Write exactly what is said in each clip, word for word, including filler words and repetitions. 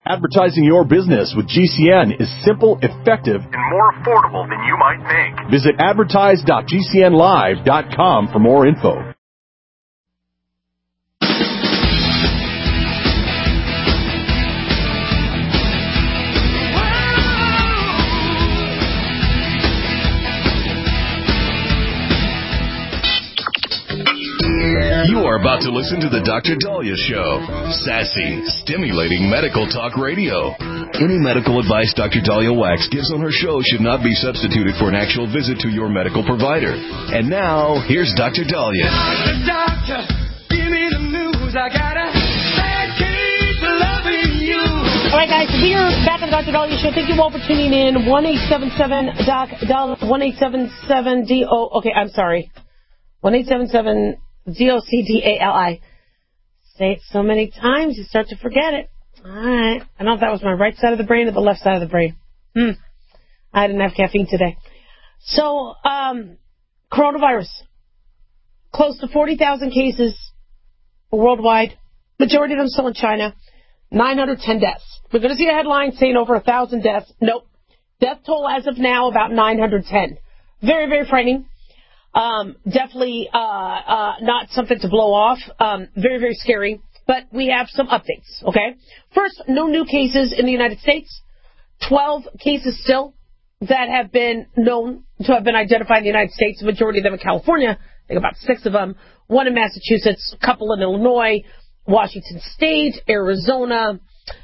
Advertising your business with G C N is simple, effective, and more affordable than you might think. Visit advertise dot g c n live dot com for more info. You are about to listen to the Doctor Daliah Show. Sassy, stimulating medical talk radio. Any medical advice Doctor Daliah Wax gives on her show should not be substituted for an actual visit to your medical provider. And now, here's Doctor Daliah. Doctor, doctor, give me the news. I gotta keep loving you. All right, guys, we're back on the Doctor Daliah Show. Thank you all for tuning in. one eight seven seven doc Daliah, one eight seven seven D O. Okay, I'm sorry. one eight seven seven D O C D A L I. Say it so many times, you start to forget it. All right. I don't know if that was my right side of the brain or the left side of the brain. Hmm. I didn't have caffeine today. So, um, coronavirus. Close to forty thousand cases worldwide. Majority of them still in China. nine hundred ten deaths. We're going to see a headline saying over one thousand deaths. Nope. Death toll as of now about nine hundred ten. Very, very frightening. Um, definitely uh, uh, not something to blow off. Um, very, very scary. But we have some updates, okay? First, no new cases in the United States. twelve cases still that have been known to have been identified in the United States. The majority of them in California. I think about six of them. One in Massachusetts, a couple in Illinois, Washington State, Arizona.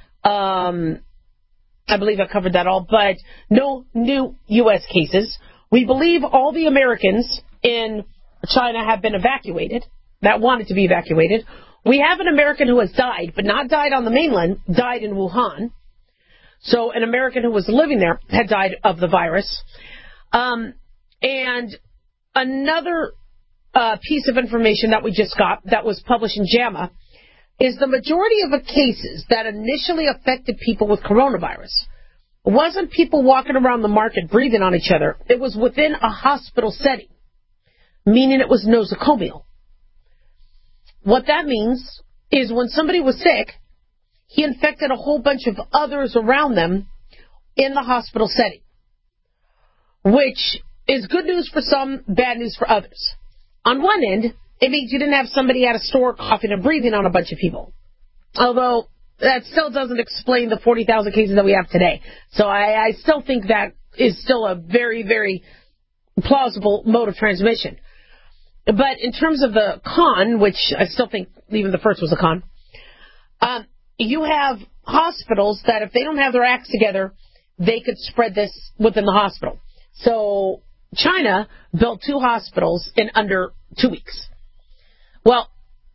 Um, I believe I covered that all. But no new U S cases. We believe all the Americans in China have been evacuated, that wanted to be evacuated. We have an American who has died, but not died on the mainland, died in Wuhan. So an American who was living there had died of the virus. Um, and another uh, piece of information that we just got that was published in JAMA is the majority of the cases that initially affected people with coronavirus wasn't people walking around the market breathing on each other. It was within a hospital setting, meaning it was nosocomial. What that means is when somebody was sick, he infected a whole bunch of others around them in the hospital setting, which is good news for some, bad news for others. On one end, it means you didn't have somebody at a store coughing and breathing on a bunch of people. Although that still doesn't explain the forty thousand cases that we have today. So I, I still think that is still a very, very plausible mode of transmission. But in terms of the con, which I still think even the first was a con, um, you have hospitals that if they don't have their acts together, they could spread this within the hospital. So China built two hospitals in under two weeks. Well,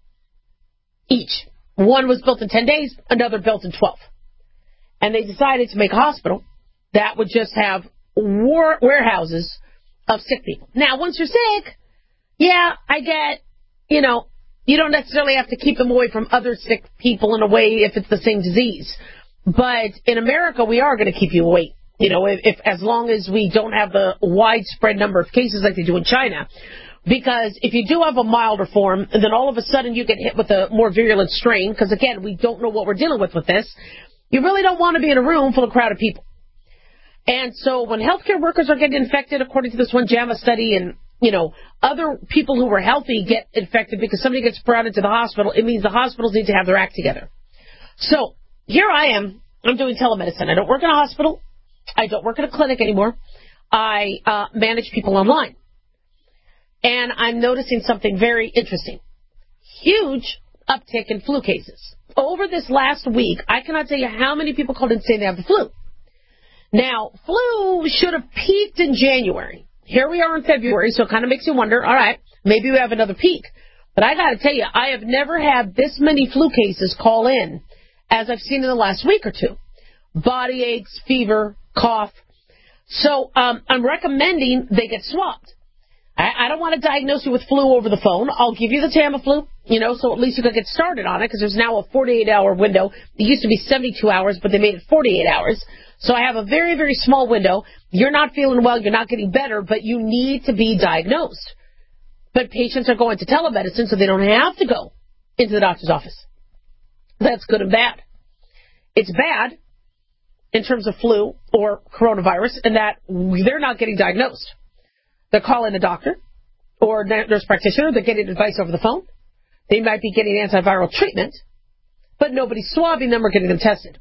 each. One was built in ten days, another built in twelve. And they decided to make a hospital that would just have war- warehouses of sick people. Now, once you're sick, yeah, I get, you know, you don't necessarily have to keep them away from other sick people in a way if it's the same disease. But in America, we are going to keep you away. You know, if, if as long as we don't have the widespread number of cases like they do in China. Because if you do have a milder form, and then all of a sudden you get hit with a more virulent strain, because, again, we don't know what we're dealing with with this, you really don't want to be in a room full of crowded people. And so when healthcare workers are getting infected, according to this one JAMA study, and, you know, other people who were healthy get infected because somebody gets brought into the hospital, it means the hospitals need to have their act together. So here I am. I'm doing telemedicine. I don't work in a hospital. I don't work in a clinic anymore. I uh, manage people online. And I'm noticing something very interesting. Huge uptick in flu cases. Over this last week, I cannot tell you how many people called in saying they have the flu. Now, flu should have peaked in January. Here we are in February, so it kind of makes you wonder, all right, maybe we have another peak. But I got to tell you, I have never had this many flu cases call in as I've seen in the last week or two. Body aches, fever, cough. So um, I'm recommending they get swabbed. I don't want to diagnose you with flu over the phone. I'll give you the Tamiflu, you know, so at least you can get started on it, because there's now a forty-eight hour window. It used to be seventy-two hours, but they made it forty-eight hours. So I have a very, very small window. You're not feeling well, you're not getting better, but you need to be diagnosed. But patients are going to telemedicine, so they don't have to go into the doctor's office. That's good and bad. It's bad in terms of flu or coronavirus in that they're not getting diagnosed. They're calling a doctor or nurse practitioner. They're getting advice over the phone. They might be getting antiviral treatment, but nobody's swabbing them or getting them tested.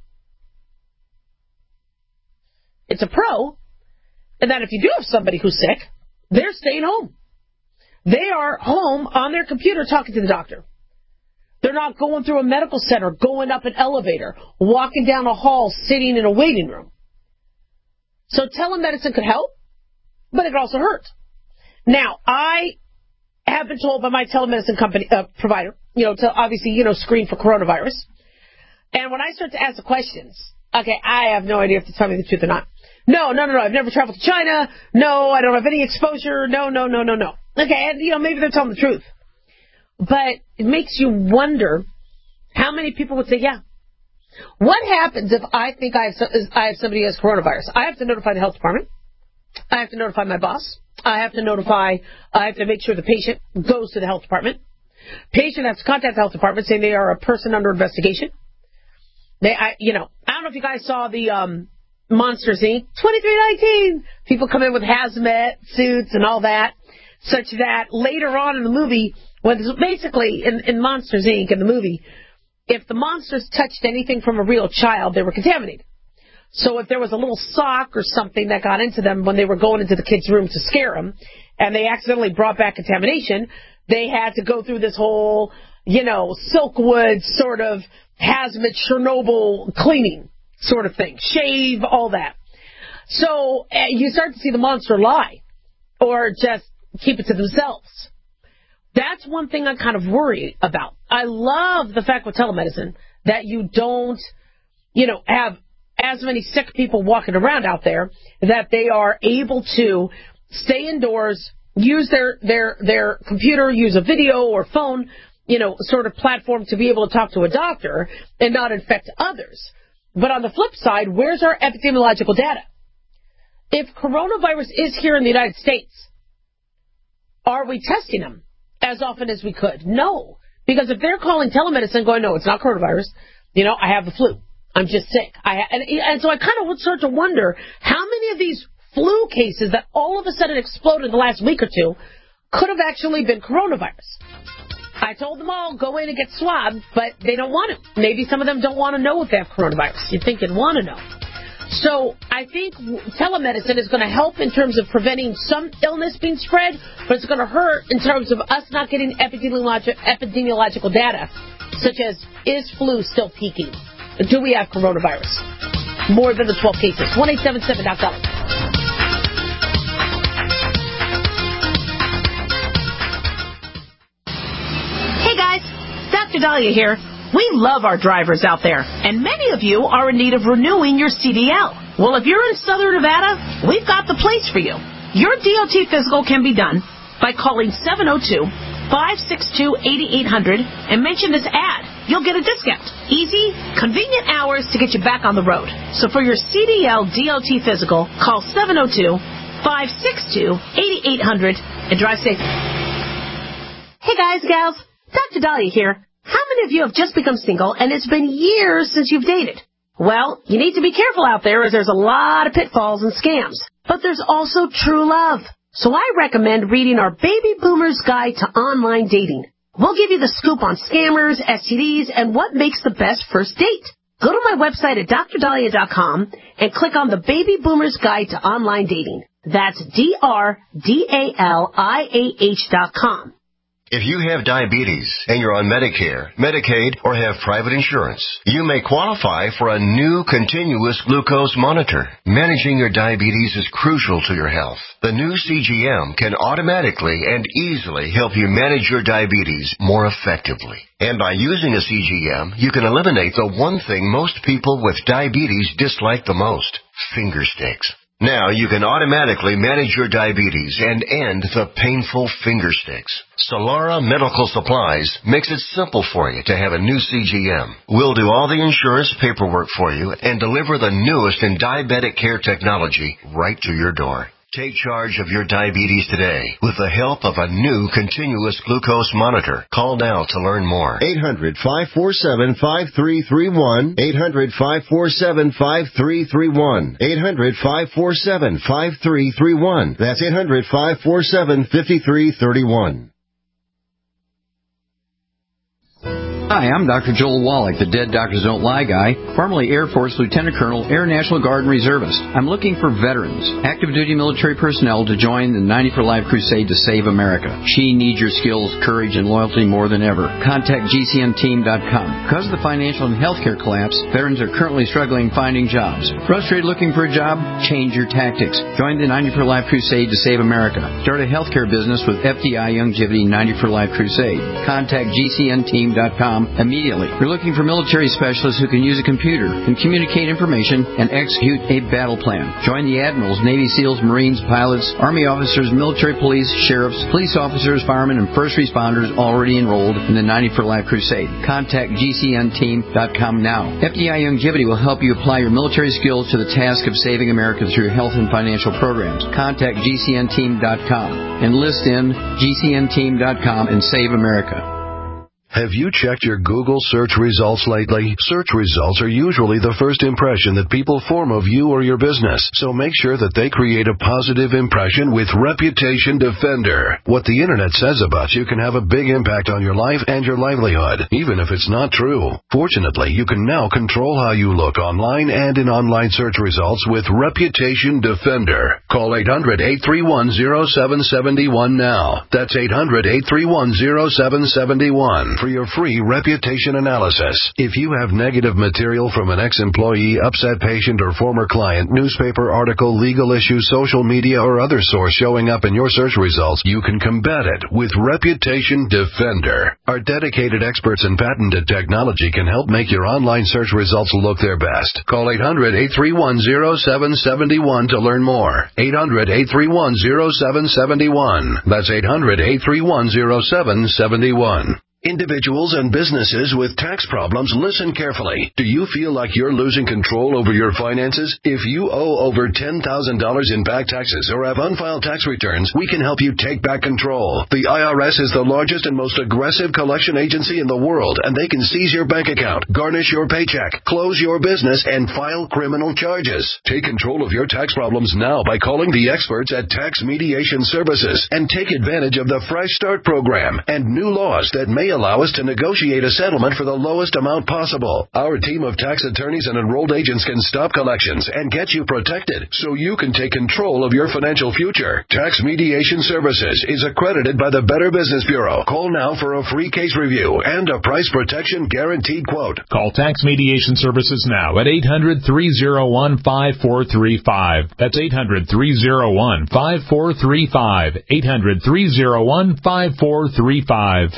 It's a pro in that if you do have somebody who's sick, they're staying home. They are home on their computer talking to the doctor. They're not going through a medical center, going up an elevator, walking down a hall, sitting in a waiting room. So telemedicine could help, but it could also hurt. Now, I have been told by my telemedicine company uh, provider, you know, to obviously, you know, screen for coronavirus. And when I start to ask the questions, okay, I have no idea if they're telling me the truth or not. No, no, no, no, I've never traveled to China. No, I don't have any exposure. No, no, no, no, no. Okay, and, you know, maybe they're telling the truth. But it makes you wonder how many people would say, yeah. What happens if I think I have, I have somebody who has coronavirus? I have to notify the health department. I have to notify my boss. I have to notify, I have to make sure the patient goes to the health department. Patient has to contact the health department saying they are a person under investigation. They, I, you know, I don't know if you guys saw the um, Monsters, Incorporated twenty-three nineteen. People come in with hazmat suits and all that, such that later on in the movie, when basically in, in Monsters, Incorporated, in the movie, if the monsters touched anything from a real child, they were contaminated. So if there was a little sock or something that got into them when they were going into the kids' room to scare them, and they accidentally brought back contamination, they had to go through this whole, you know, Silkwood sort of hazmat Chernobyl cleaning sort of thing. Shave, all that. So uh, you start to see the monster lie or just keep it to themselves. That's one thing I kind of worry about. I love the fact with telemedicine that you don't, you know, have as many sick people walking around out there, that they are able to stay indoors, use their, their, their computer, use a video or phone, you know, sort of platform to be able to talk to a doctor and not infect others. But on the flip side, where's our epidemiological data? If coronavirus is here in the United States, are we testing them as often as we could? No. Because if they're calling telemedicine going, no, it's not coronavirus, you know, I have the flu. I'm just sick. I and, and so I kind of would start to wonder how many of these flu cases that all of a sudden exploded in the last week or two could have actually been coronavirus. I told them all, go in and get swabbed, but they don't want to. Maybe some of them don't want to know if they have coronavirus. You'd think they'd want to know. So I think telemedicine is going to help in terms of preventing some illness being spread, but it's going to hurt in terms of us not getting epidemiologic, epidemiological data, such as, is flu still peaking? Do we have coronavirus? More than the twelve cases. one eight seven seven Doc Dahlia. Hey guys, Doctor Dahlia here. We love our drivers out there, and many of you are in need of renewing your C D L. Well, if you're in Southern Nevada, we've got the place for you. Your D O T physical can be done by calling seven oh two, five six two, eight eight hundred and mention this ad. You'll get a discount. Easy, convenient hours to get you back on the road. So for your C D L D O T physical, call seven oh two, five six two, eight eight hundred and drive safe. Hey guys, gals, Doctor Dahlia here. How many of you have just become single and it's been years since you've dated? Well, you need to be careful out there as there's a lot of pitfalls and scams. But there's also true love. So I recommend reading our Baby Boomer's Guide to Online Dating. We'll give you the scoop on scammers, S T Ds, and what makes the best first date. Go to my website at dr dahlia dot com and click on the Baby Boomer's Guide to Online Dating. That's D R D A L I A H dot com. If you have diabetes and you're on Medicare, Medicaid, or have private insurance, you may qualify for a new continuous glucose monitor. Managing your diabetes is crucial to your health. The new C G M can automatically and easily help you manage your diabetes more effectively. And by using a C G M, you can eliminate the one thing most people with diabetes dislike the most, finger sticks. Now you can automatically manage your diabetes and end the painful finger sticks. Solara Medical Supplies makes it simple for you to have a new C G M. We'll do all the insurance paperwork for you and deliver the newest in diabetic care technology right to your door. Take charge of your diabetes today with the help of a new continuous glucose monitor. Call now to learn more. eight hundred, five four seven, five three three one. eight hundred, five four seven, five three three one. eight hundred, five four seven, five three three one. That's eight hundred, five four seven, five three three one. Hi, I'm Doctor Joel Wallach, the Dead Doctors Don't Lie guy, formerly Air Force Lieutenant Colonel, Air National Guard and Reservist. I'm looking for veterans, active duty military personnel to join the ninety for Life crusade to save America. She needs your skills, courage, and loyalty more than ever. Contact G C N team dot com. Because of the financial and healthcare collapse, veterans are currently struggling finding jobs. Frustrated looking for a job? Change your tactics. Join the ninety for Life crusade to save America. Start a healthcare business with F D I Youngevity ninety for Life crusade. Contact G C N team dot com immediately. We're looking for military specialists who can use a computer, can communicate information, and execute a battle plan. Join the admirals, Navy SEALs, Marines, pilots, Army officers, military police, sheriffs, police officers, firemen, and first responders already enrolled in the ninety for Life crusade. Contact G C N team dot com now. F D I Youngevity will help you apply your military skills to the task of saving America through health and financial programs. Contact G C N team dot com. Enlist in G C N team dot com and save America. Have you checked your Google search results lately? Search results are usually the first impression that people form of you or your business, so make sure that they create a positive impression with Reputation Defender. What the internet says about you can have a big impact on your life and your livelihood, even if it's not true. Fortunately, you can now control how you look online and in online search results with Reputation Defender. Call eight hundred, eight three one, zero seven seven one now. That's eight hundred, eight three one, zero seven seven one. For your free reputation analysis. If you have negative material from an ex-employee, upset patient, or former client, newspaper article, legal issue, social media, or other source showing up in your search results, you can combat it with Reputation Defender. Our dedicated experts in patented technology can help make your online search results look their best. Call eight hundred, eight three one, zero seven seven one to learn more. eight hundred, eight three one, zero seven seven one. That's eight hundred, eight three one, zero seven seven one. Individuals and businesses with tax problems, listen carefully. Do you feel like you're losing control over your finances? If you owe over ten thousand dollars in back taxes or have unfiled tax returns, we can help you take back control. The I R S is the largest and most aggressive collection agency in the world, and they can seize your bank account, garnish your paycheck, close your business, and file criminal charges. Take control of your tax problems now by calling the experts at Tax Mediation Services and take advantage of the Fresh Start program and new laws that may allow us to negotiate a settlement for the lowest amount possible. Our team of tax attorneys and enrolled agents can stop collections and get you protected so you can take control of your financial future. Tax Mediation Services is accredited by the Better Business Bureau. Call now for a free case review and a price protection guaranteed quote. Call Tax Mediation Services now at eight hundred, three oh one, five four three five. That's eight hundred, three oh one, five four three five. eight hundred, three oh one, five four three five.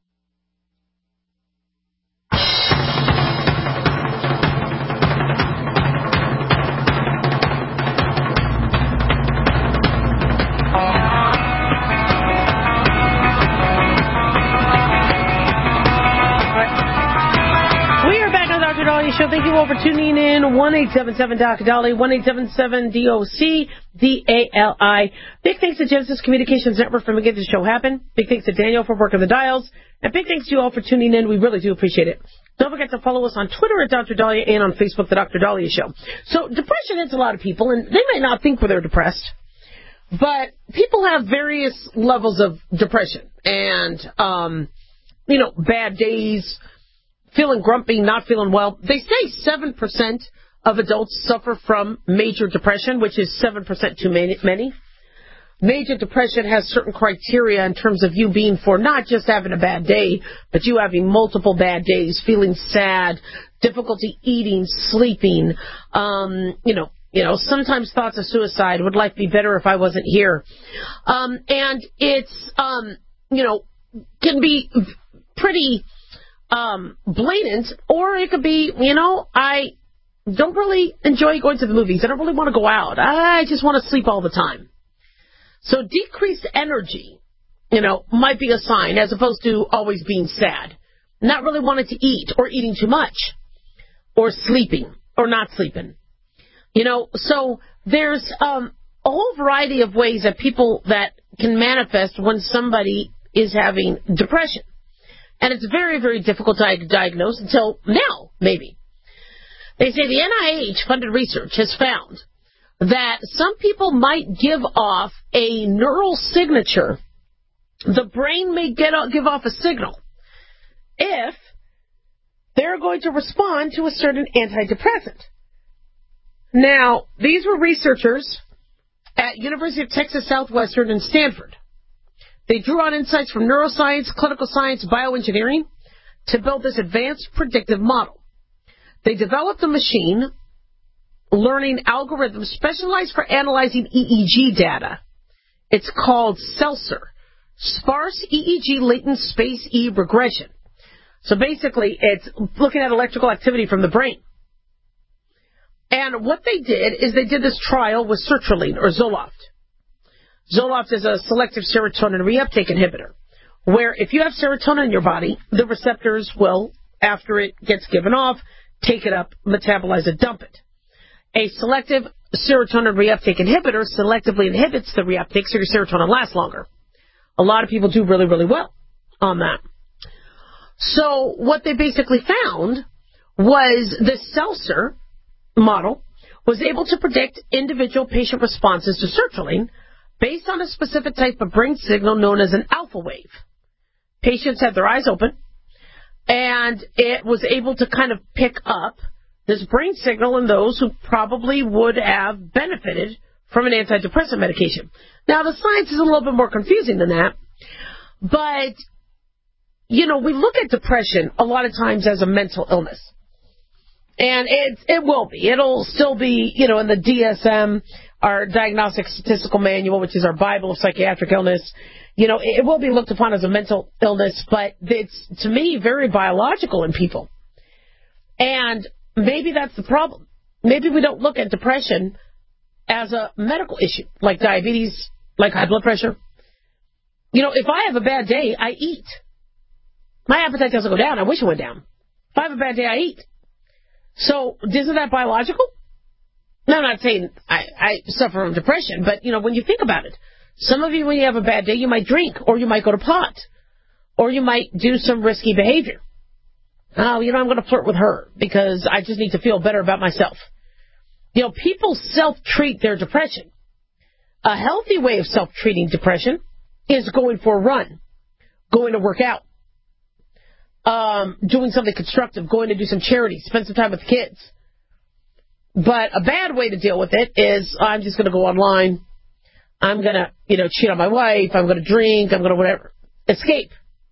Show. Thank you all for tuning in. one eight seven seven D O C Dolly, one eight seven seven D O C D A L I. Big thanks to Genesis Communications Network for making this show happen. Big thanks to Daniel for working the dials. And big thanks to you all for tuning in. We really do appreciate it. Don't forget to follow us on Twitter at Doctor Dahlia and on Facebook, The Doctor Dahlia Show. So depression hits a lot of people, and they might not think they're depressed. But people have various levels of depression. And, um, you know, bad days, feeling grumpy, not feeling well. They say seven percent of adults suffer from major depression, which is seven percent too many. Major depression has certain criteria in terms of you being for not just having a bad day, but you having multiple bad days, feeling sad, difficulty eating, sleeping, um, you know, you know, sometimes thoughts of suicide. Would life be better if I wasn't here? Um, and it's, um, you know, can be pretty Um, blatant, or it could be, you know, I don't really enjoy going to the movies. I don't really want to go out. I just want to sleep all the time. So decreased energy, you know, might be a sign, as opposed to always being sad. Not really wanting to eat, or eating too much, or sleeping, or not sleeping. You know, so there's um, a whole variety of ways that people that can manifest when somebody is having depression. And it's very, very difficult to diagnose until now, maybe. They say the N I H-funded research has found that some people might give off a neural signature. The brain may get give off a signal if they're going to respond to a certain antidepressant. Now, these were researchers at University of Texas Southwestern and Stanford. They drew on insights from neuroscience, clinical science, bioengineering to build this advanced predictive model. They developed a machine learning algorithm specialized for analyzing E E G data. It's called SELSER, Sparse E E G Latent Space E Regression. So basically, it's looking at electrical activity from the brain. And what they did is they did this trial with sertraline, or Zoloft. Zoloft is a selective serotonin reuptake inhibitor, where if you have serotonin in your body, the receptors will, after it gets given off, take it up, metabolize it, dump it. A selective serotonin reuptake inhibitor selectively inhibits the reuptake so your serotonin lasts longer. A lot of people do really, really well on that. So what they basically found was the SELSER model was able to predict individual patient responses to sertraline based on a specific type of brain signal known as an alpha wave. Patients had their eyes open, and it was able to kind of pick up this brain signal in those who probably would have benefited from an antidepressant medication. Now, the science is a little bit more confusing than that, but, you know, we look at depression a lot of times as a mental illness. And it, it will be. It'll still be, you know, in the D S M, our Diagnostic Statistical Manual, which is our Bible of psychiatric illness. You know, it will be looked upon as a mental illness, but it's, to me, very biological in people. And maybe that's the problem. Maybe we don't look at depression as a medical issue, like diabetes, like high blood pressure. You know, if I have a bad day, I eat. My appetite doesn't go down. I wish it went down. If I have a bad day, I eat. So, isn't that biological? No, I'm not saying I, I suffer from depression, but, you know, when you think about it, some of you, when you have a bad day, you might drink, or you might go to pot, or you might do some risky behavior. Oh, you know, I'm going to flirt with her because I just need to feel better about myself. You know, people self-treat their depression. A healthy way of self-treating depression is going for a run, going to work out, um, doing something constructive, going to do some charity, spend some time with the kids. But a bad way to deal with it is I'm just going to go online. I'm going to, you know, cheat on my wife. I'm going to drink. I'm going to whatever. Escape.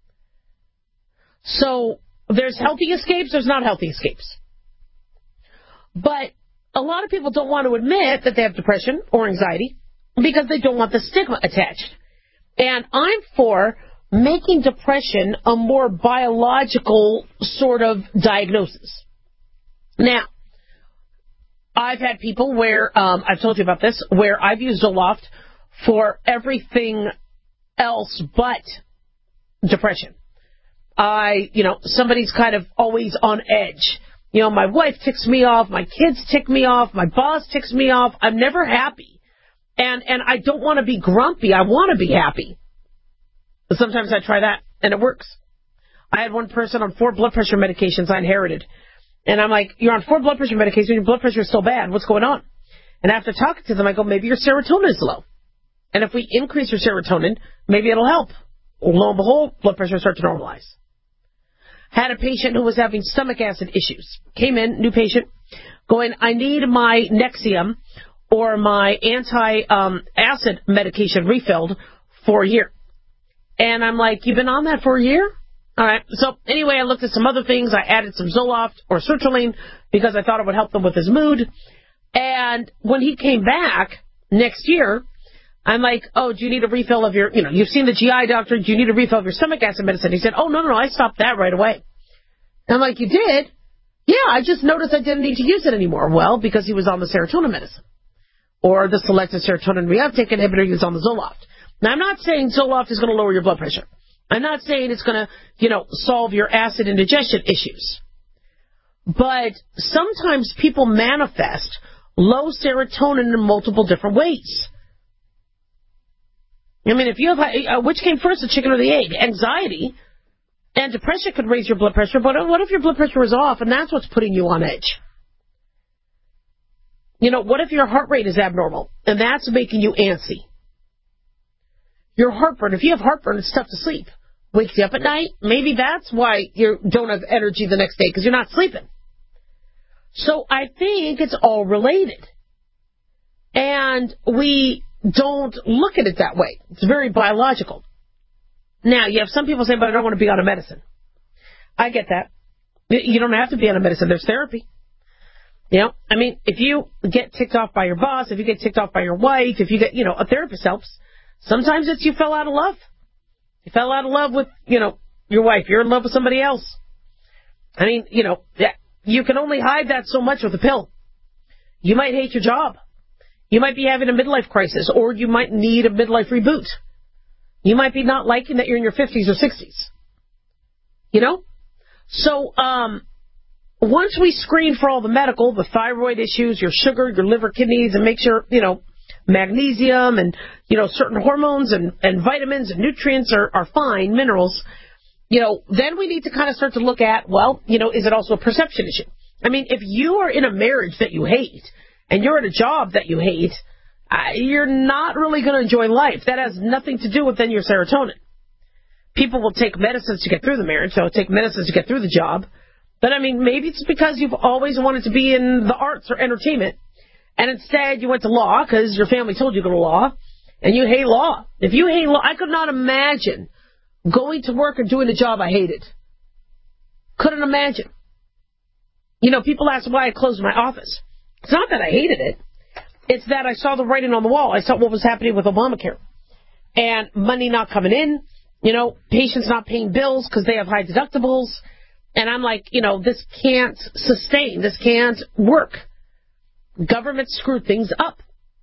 So there's healthy escapes. There's not healthy escapes. But a lot of people don't want to admit that they have depression or anxiety because they don't want the stigma attached. And I'm for making depression a more biological sort of diagnosis. Now, I've had people where, um, I've told you about this, where I've used Zoloft for everything else but depression. I, you know, somebody's kind of always on edge. You know, my wife ticks me off, my kids tick me off, my boss ticks me off. I'm never happy. And, and I don't want to be grumpy. I want to be happy. But sometimes I try that, and it works. I had one person on four blood pressure medications I inherited. And I'm like, you're on four blood pressure medications, your blood pressure is still bad. What's going on? And after talking to them, I go, maybe your serotonin is low. And if we increase your serotonin, maybe it'll help. Well, lo and behold, blood pressure starts to normalize. Had a patient who was having stomach acid issues. Came in, new patient, going, I need my Nexium or my anti-acid um, medication refilled for a year. And I'm like, you've been on that for a year? All right. So anyway, I looked at some other things. I added some Zoloft or sertraline because I thought it would help them with his mood. And when he came back next year, I'm like, oh, do you need a refill of your, you know, you've seen the G I doctor. Do you need a refill of your stomach acid medicine? He said, oh, no, no, no. I stopped that right away. I'm like, you did? Yeah, I just noticed I didn't need to use it anymore. Well, because he was on the serotonin medicine or the selective serotonin reuptake inhibitor. He was on the Zoloft. Now, I'm not saying Zoloft is going to lower your blood pressure. I'm not saying it's going to, you know, solve your acid indigestion issues. But sometimes people manifest low serotonin in multiple different ways. I mean, if you have, uh, which came first, the chicken or the egg? Anxiety and depression could raise your blood pressure, but what if your blood pressure is off and that's what's putting you on edge? You know, what if your heart rate is abnormal and that's making you antsy? Your heartburn, if you have heartburn, it's tough to sleep. Wakes you up at night, maybe that's why you don't have energy the next day, because you're not sleeping. So I think it's all related. And we don't look at it that way. It's very biological. Now, you have some people say, but I don't want to be on a medicine. I get that. You don't have to be on a medicine. There's therapy. You know, I mean, if you get ticked off by your boss, if you get ticked off by your wife, if you get, you know, a therapist helps. Sometimes it's you fell out of love. You fell out of love with, you know, your wife. You're in love with somebody else. I mean, you know, you can only hide that so much with a pill. You might hate your job. You might be having a midlife crisis, or you might need a midlife reboot. You might be not liking that you're in your fifties or sixties. You know? So, um, once we screen for all the medical, the thyroid issues, your sugar, your liver, kidneys, and make sure, you know, magnesium and, you know, certain hormones and, and vitamins and nutrients are, are fine, minerals, you know, then we need to kind of start to look at, well, you know, is it also a perception issue? I mean, if you are in a marriage that you hate and you're at a job that you hate, uh, you're not really going to enjoy life. That has nothing to do with then your serotonin. People will take medicines to get through the marriage. They'll take medicines to get through the job. But, I mean, maybe it's because you've always wanted to be in the arts or entertainment, and instead you went to law because your family told you to go to law, and you hate law. If you hate law, I could not imagine going to work and doing a job I hated. Couldn't imagine. You know, people ask why I closed my office. It's not that I hated it. It's that I saw the writing on the wall. I saw what was happening with Obamacare. And money not coming in, you know, patients not paying bills because they have high deductibles. And I'm like, you know, this can't sustain. This can't work. Government screwed things up.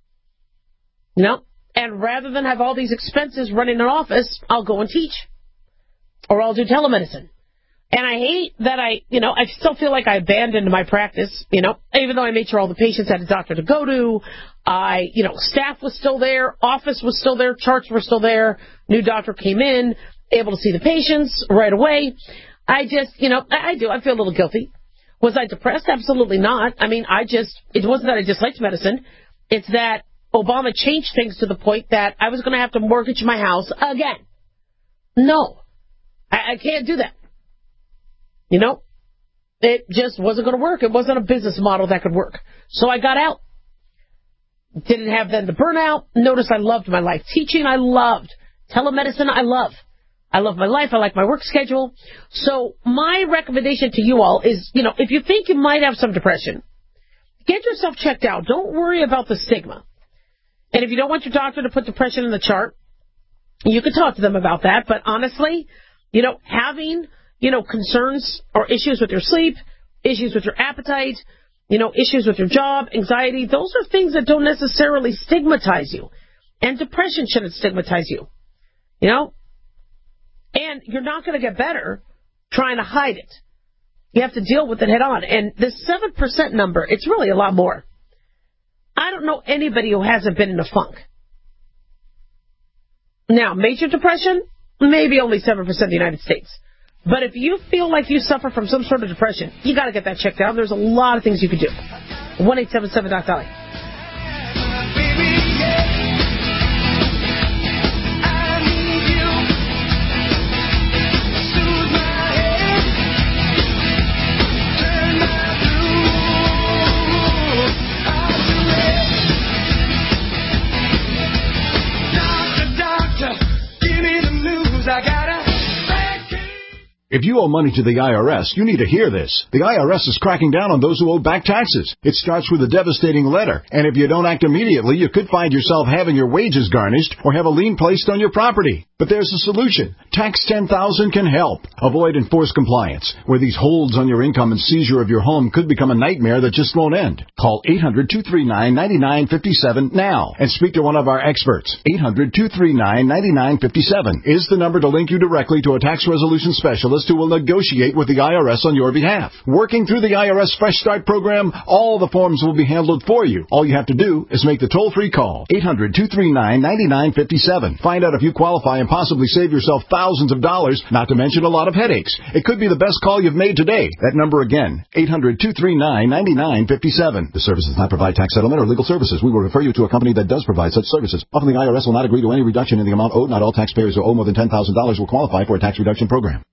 You know? And rather than have all these expenses running an office, I'll go and teach. Or I'll do telemedicine. And I hate that I, you know, I still feel like I abandoned my practice, you know, even though I made sure all the patients had a doctor to go to. I, you know, staff was still there. Office was still there. Charts were still there. New doctor came in, able to see the patients right away. I just, you know, I, I do. I feel a little guilty. Was I depressed? Absolutely not. I mean, I just, it wasn't that I disliked medicine. It's that Obama changed things to the point that I was going to have to mortgage my house again. No, I, I can't do that. You know, it just wasn't going to work. It wasn't a business model that could work. So I got out. Didn't have then the burnout. Notice I loved my life. Teaching, I loved. Telemedicine, I love. I love my life. I like my work schedule. So my recommendation to you all is, you know, if you think you might have some depression, get yourself checked out. Don't worry about the stigma. And if you don't want your doctor to put depression in the chart, you can talk to them about that. But honestly, you know, having, you know, concerns or issues with your sleep, issues with your appetite, you know, issues with your job, anxiety, those are things that don't necessarily stigmatize you. And depression shouldn't stigmatize you. You know? And you're not going to get better trying to hide it. You have to deal with it head on. And this seven percent number, it's really a lot more. I don't know anybody who hasn't been in a funk. Now, major depression, maybe only seven percent of the United States. But if you feel like you suffer from some sort of depression, you got to get that checked out. There's a lot of things you can do. one eight seven seven doc Dolly. If you owe money to the I R S, you need to hear this. The I R S is cracking down on those who owe back taxes. It starts with a devastating letter, and if you don't act immediately, you could find yourself having your wages garnished or have a lien placed on your property. But there's a solution. Tax ten thousand can help. Avoid enforced compliance, where these holds on your income and seizure of your home could become a nightmare that just won't end. Call eight hundred, two three nine, nine nine five seven now and speak to one of our experts. eight hundred, two three nine, nine nine five seven is the number to link you directly to a tax resolution specialist specialist who will negotiate with the I R S on your behalf. Working through the I R S Fresh Start program, all the forms will be handled for you. All you have to do is make the toll-free call, eight hundred, two three nine, nine nine five seven. Find out if you qualify and possibly save yourself thousands of dollars, not to mention a lot of headaches. It could be the best call you've made today. That number again, eight hundred, two three nine, nine nine five seven. The service does not provide tax settlement or legal services. We will refer you to a company that does provide such services. Often the I R S will not agree to any reduction in the amount owed. Not all taxpayers who owe more than ten thousand dollars will qualify for a tax reduction program.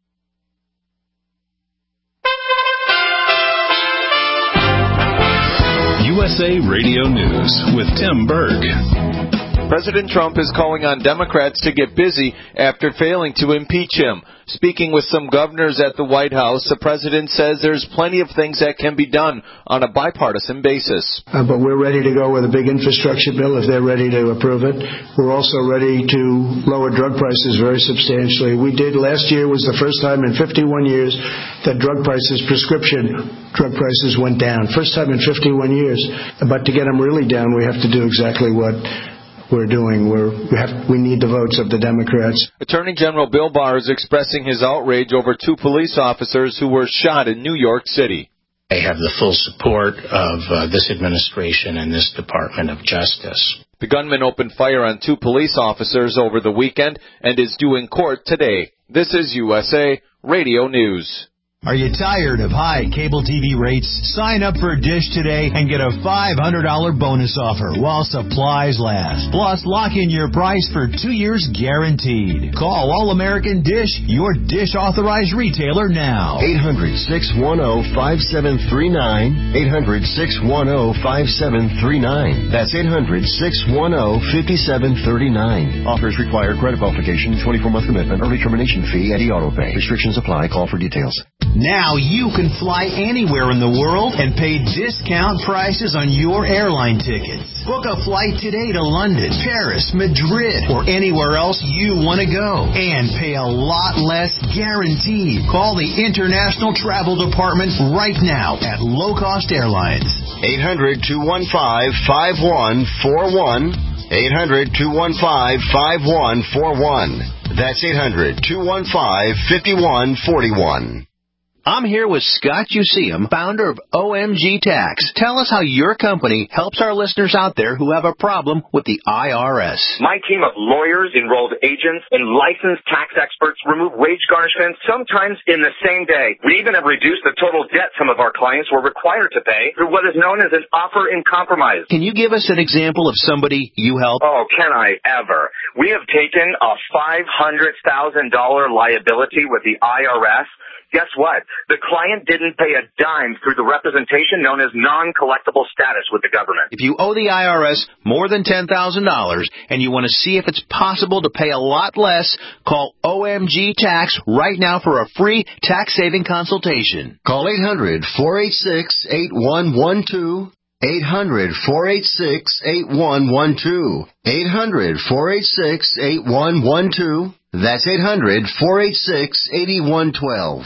U S A Radio News with Tim Berg. President Trump is calling on Democrats to get busy after failing to impeach him. Speaking with some governors at the White House, the president says there's plenty of things that can be done on a bipartisan basis. Uh, but we're ready to go with a big infrastructure bill if they're ready to approve it. We're also ready to lower drug prices very substantially. We did last year was the first time in fifty-one years that drug prices, prescription drug prices went down. First time in fifty-one years. But to get them really down, we have to do exactly what we're doing. We're, we have, we need the votes of the Democrats. Attorney General Bill Barr is expressing his outrage over two police officers who were shot in New York City. I have the full support of uh, this administration and this Department of Justice. The gunman opened fire on two police officers over the weekend and is due in court today. This is U S A Radio News. Are you tired of high cable T V rates? Sign up for Dish today and get a five hundred dollars bonus offer while supplies last. Plus, lock in your price for two years guaranteed. Call All American Dish, your Dish authorized retailer now. eight hundred, six one zero, five seven three nine. eight hundred, six one zero, five seven three nine. That's eight hundred, six one zero, five seven three nine. Offers require credit qualification, twenty-four month commitment, early termination fee, and e-auto pay. Restrictions apply. Call for details. Now you can fly anywhere in the world and pay discount prices on your airline tickets. Book a flight today to London, Paris, Madrid, or anywhere else you want to go. And pay a lot less guaranteed. Call the International Travel Department right now at Low Cost Airlines. eight hundred, two one five, five one four one. eight hundred, two one five, five one four one. That's eight hundred, two one five, five one four one. I'm here with Scott Useum, founder of O M G Tax. Tell us how your company helps our listeners out there who have a problem with the I R S. My team of lawyers, enrolled agents, and licensed tax experts remove wage garnishments sometimes in the same day. We even have reduced the total debt some of our clients were required to pay through what is known as an offer in compromise. Can you give us an example of somebody you help? Oh, can I ever? We have taken a five hundred thousand dollars liability with the I R S. Guess what? The client didn't pay a dime through the representation known as non-collectible status with the government. If you owe the I R S more than ten thousand dollars and you want to see if it's possible to pay a lot less, call O M G Tax right now for a free tax-saving consultation. Call eight hundred, four eight six, eight one one two. eight hundred, four eight six, eight one one two. eight hundred, four eight six, eight one one two. That's eight hundred, four eight six, eight one one two.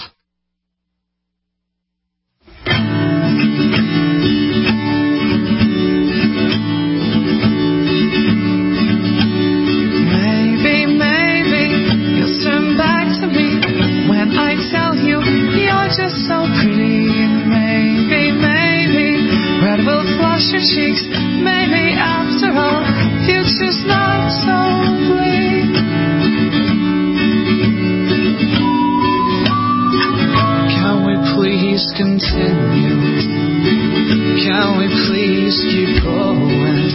Maybe, maybe you'll turn back to me when I tell you you're just so pretty. Maybe, maybe red will flush your cheeks. Maybe after all, future's not so bleak. Can we please continue? Can we please keep going?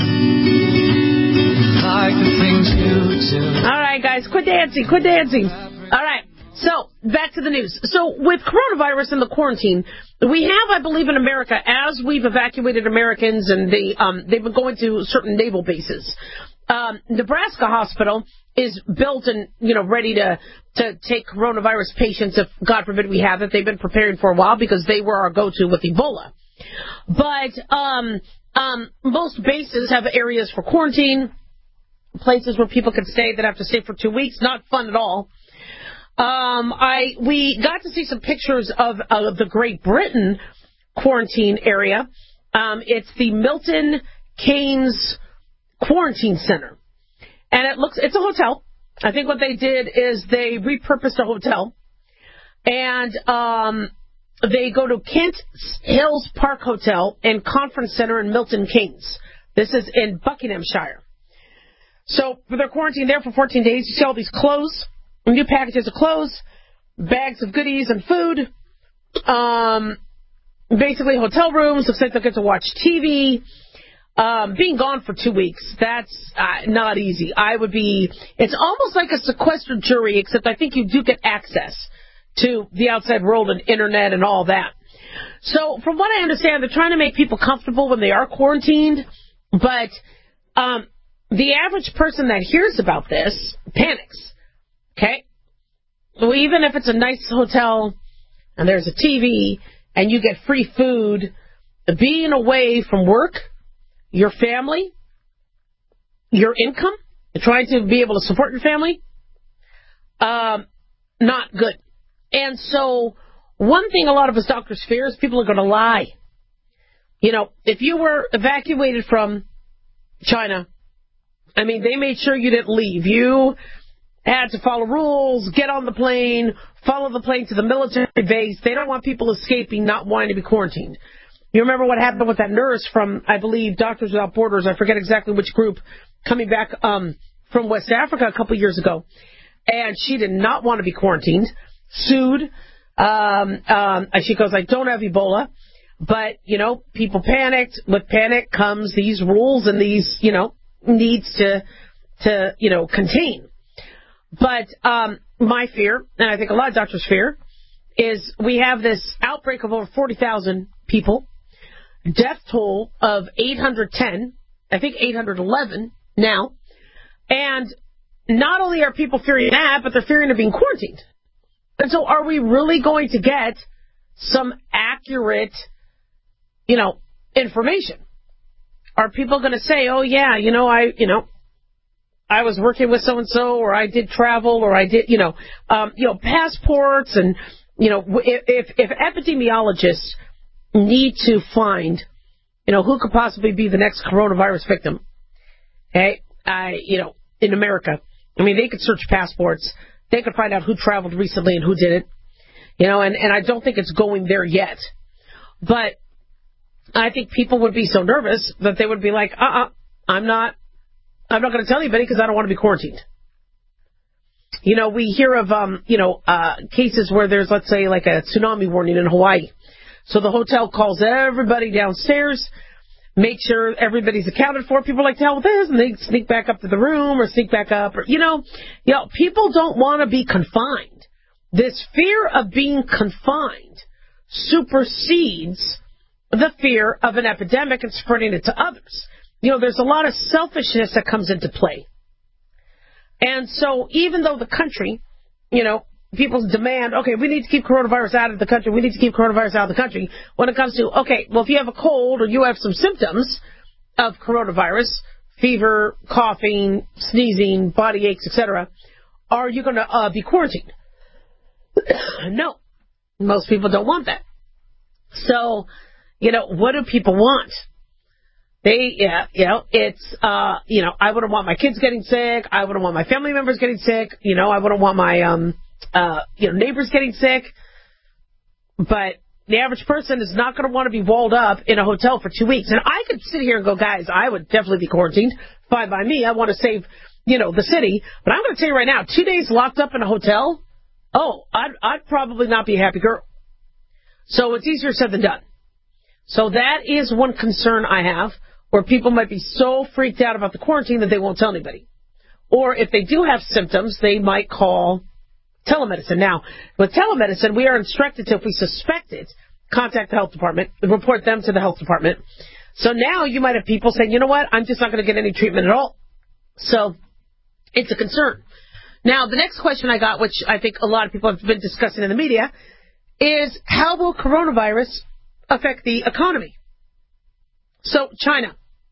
Like the things you do. All right, guys, quit dancing, quit dancing. All right, so back to the news. So with coronavirus and the quarantine, we have, I believe, in America, as we've evacuated Americans and they, um, they've been going to certain naval bases. Um, Nebraska Hospital is built and, you know, ready to, to take coronavirus patients if, God forbid, we have it. They've been preparing for a while because they were our go-to with Ebola. But um, um, most bases have areas for quarantine, places where people can stay that have to stay for two weeks. Not fun at all. Um, I we got to see some pictures of, of the Great Britain quarantine area. Um, it's the Milton Keynes Quarantine Center, and it looks it's a hotel. I think what they did is they repurposed a hotel, And um, they go to Kent Hills Park Hotel and Conference Center in Milton Keynes. This is in Buckinghamshire. So they're quarantined there for fourteen days. You see all these clothes, new packages of clothes, bags of goodies and food, um, basically hotel rooms. Looks like they'll get to watch T V. Um, being gone for two weeks, that's uh, not easy. I would be, it's almost like a sequestered jury, except I think you do get access to the outside world and internet and all that. So from what I understand, they're trying to make people comfortable when they are quarantined, but um, the average person that hears about this panics, okay? Well, even if it's a nice hotel and there's a T V and you get free food, being away from work, your family, your income, trying to be able to support your family, um, not good. And so one thing a lot of us doctors fear is people are going to lie. You know, if you were evacuated from China, I mean, they made sure you didn't leave. You had to follow rules, get on the plane, follow the plane to the military base. They don't want people escaping, not wanting to be quarantined. You remember what happened with that nurse from, I believe, Doctors Without Borders, I forget exactly which group, coming back um, from West Africa a couple years ago. And she did not want to be quarantined, sued. Um, um, she goes, I don't have Ebola. But, you know, people panicked. With panic comes these rules and these, you know, needs to, to you know, contain. But um, my fear, and I think a lot of doctors' fear, is we have this outbreak of over forty thousand people. Death toll of eight hundred ten, I think eight hundred eleven now. And not only are people fearing that, but they're fearing of being quarantined. And so are we really going to get some accurate, you know, information? Are people going to say, oh, yeah, you know, I, you know, I was working with so-and-so, or I did travel, or I did, you know, um, you know, passports and, you know, if, if epidemiologists need to find, you know, who could possibly be the next coronavirus victim. Okay, I, you know, in America, I mean, they could search passports, they could find out who traveled recently and who didn't, you know, and, and I don't think it's going there yet. But I think people would be so nervous that they would be like, uh-uh, I'm not, I'm not going to tell anybody because I don't want to be quarantined. You know, we hear of, um, you know, uh, cases where there's, let's say, like a tsunami warning in Hawaii. So the hotel calls everybody downstairs, make sure everybody's accounted for. People are like, hell with this, and they sneak back up to the room or sneak back up. Or, you know, you know, people don't want to be confined. This fear of being confined supersedes the fear of an epidemic and spreading it to others. You know, there's a lot of selfishness that comes into play. And so even though the country, you know, people's demand, okay, we need to keep coronavirus out of the country, we need to keep coronavirus out of the country, when it comes to, okay, well, if you have a cold or you have some symptoms of coronavirus, fever, coughing, sneezing, body aches, et cetera, are you going to uh, be quarantined? No. Most people don't want that. So, you know, what do people want? They, yeah, you know, it's, uh, you know, I wouldn't want my kids getting sick. I wouldn't want my family members getting sick. You know, I wouldn't want my, um, uh, you know, neighbors getting sick. But the average person is not going to want to be walled up in a hotel for two weeks. And I could sit here and go, guys, I would definitely be quarantined. Fine by me. I want to save, you know, the city. But I'm going to tell you right now, two days locked up in a hotel, oh, I'd, I'd probably not be a happy girl. So it's easier said than done. So that is one concern I have, where people might be so freaked out about the quarantine that they won't tell anybody. Or if they do have symptoms, they might call telemedicine. Now, with telemedicine, we are instructed to, if we suspect it, contact the health department, report them to the health department. So now you might have people saying, you know what, I'm just not going to get any treatment at all. So it's a concern. Now, the next question I got, which I think a lot of people have been discussing in the media, is how will coronavirus affect the economy? So China,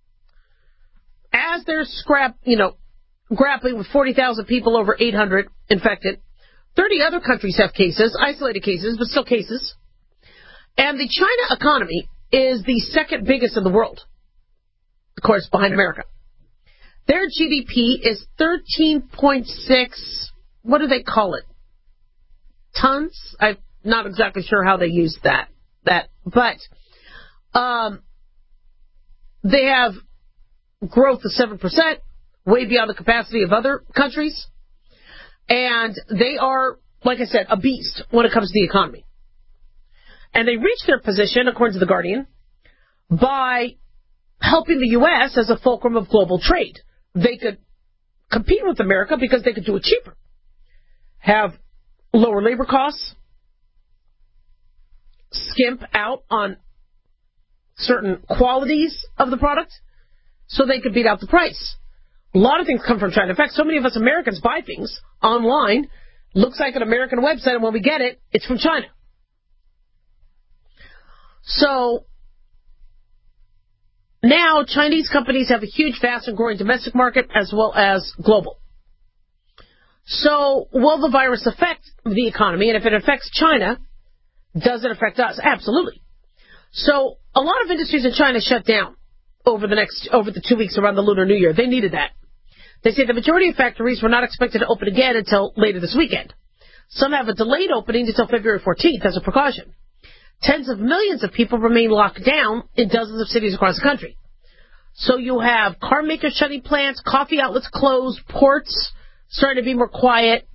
as they're scrap, you know, grappling with forty thousand people, over eight hundred infected, thirty other countries have cases, isolated cases, but still cases. And the China economy is the second biggest in the world, of course, behind America. Their G D P is thirteen point six, what do they call it? Tons? I not exactly sure how they used that. That, but um, they have growth of seven percent, way beyond the capacity of other countries. And they are, like I said, a beast when it comes to the economy. And they reached their position, according to The Guardian, by helping the U S as a fulcrum of global trade. They could compete with America because they could do it cheaper, have lower labor costs, skimp out on certain qualities of the product, so they could beat out the price. A lot of things come from China. In fact, so many of us Americans buy things online. Looks like an American website, and when we get it, it's from China. So now Chinese companies have a huge, fast, and growing domestic market as well as global. So will the virus affect the economy? And if it affects China, does it affect us? Absolutely. So a lot of industries in China shut down over the next over the two weeks around the Lunar New Year. They needed that. They say the majority of factories were not expected to open again until later this weekend. Some have a delayed opening until February fourteenth as a precaution. Tens of millions of people remain locked down in dozens of cities across the country. So you have car makers shutting plants, coffee outlets closed, ports starting to be more quiet,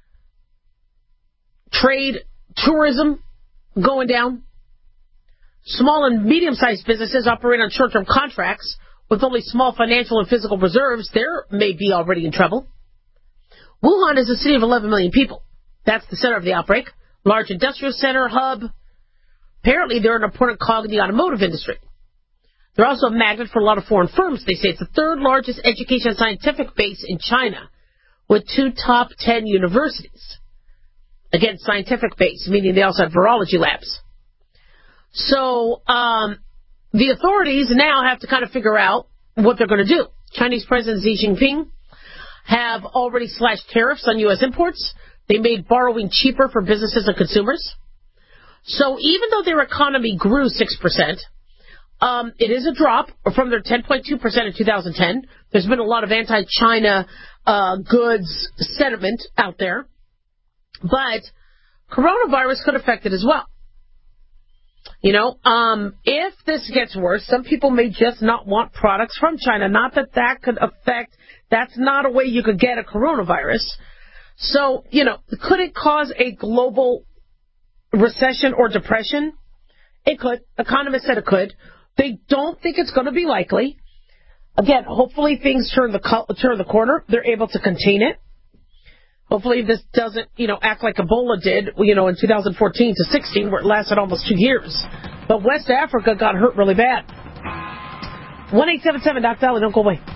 trade, tourism going down. Small and medium-sized businesses operate on short-term contracts with only small financial and physical reserves. They may be already in trouble. Wuhan is a city of eleven million people. That's the center of the outbreak. Large industrial center, hub. Apparently, they're an important cog in the automotive industry. They're also a magnet for a lot of foreign firms. They say it's the third largest education and scientific base in China, with two top ten universities. Again, scientific base, meaning they also have virology labs. So um, the authorities now have to kind of figure out what they're going to do. Chinese President Xi Jinping have already slashed tariffs on U S imports. They made borrowing cheaper for businesses and consumers. So even though their economy grew six percent, um, it is a drop from their ten point two percent in two thousand ten. There's been a lot of anti-China uh, goods sentiment out there. But coronavirus could affect it as well. You know, um, if this gets worse, some people may just not want products from China. Not that that could affect, that's not a way you could get a coronavirus. So, you know, could it cause a global recession or depression? It could. Economists said it could. They don't think it's going to be likely. Again, hopefully things turn the turn the corner. They're able to contain it. Hopefully this doesn't, you know, act like Ebola did, you know, in two thousand fourteen to sixteen, where it lasted almost two years. But West Africa got hurt really bad. one eight seven seven, Doctor Dolly, don't go away.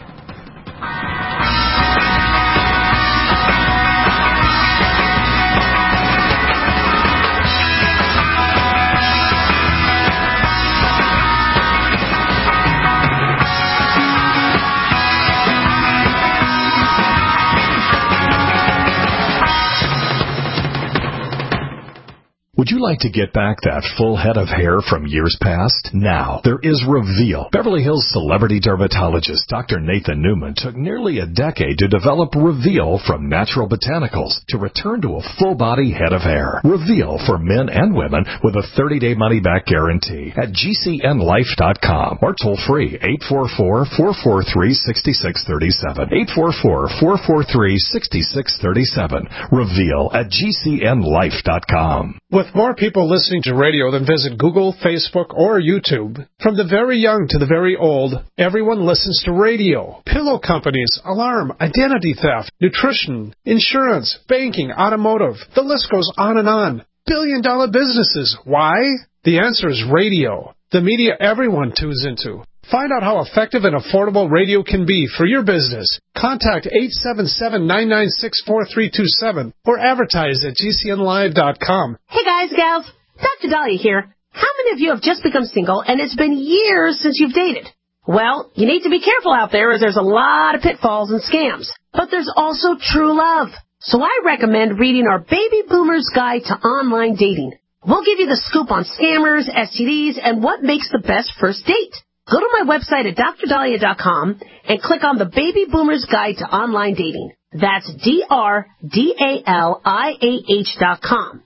Would you like to get back that full head of hair from years past? Now, there is Reveal. Beverly Hills celebrity dermatologist Doctor Nathan Newman took nearly a decade to develop Reveal from natural botanicals to return to a full-body head of hair. Reveal for men and women with a thirty-day money-back guarantee at G C N life dot com or toll-free eight four four, four four three, six six three seven. eight four four, four four three, six six three seven. Reveal at G C N life dot com. With more people listening to radio than visit Google, Facebook, or YouTube, from the very young to the very old, everyone listens to radio. Pillow companies, alarm, identity theft, nutrition, insurance, banking, automotive. The list goes on and on. Billion-dollar businesses. Why? The answer is radio. The media everyone tunes into. Find out how effective and affordable radio can be for your business. Contact eight seven seven, nine nine six, four three two seven or advertise at G C N live dot com. Hey guys, gals, Doctor Dahlia here. How many of you have just become single and it's been years since you've dated? Well, you need to be careful out there as there's a lot of pitfalls and scams. But there's also true love. So I recommend reading our Baby Boomer's Guide to Online Dating. We'll give you the scoop on scammers, S T Ds, and what makes the best first date. Go to my website at Dr Dahlia dot com and click on the Baby Boomer's Guide to Online Dating. That's D R D A L I A H dot com.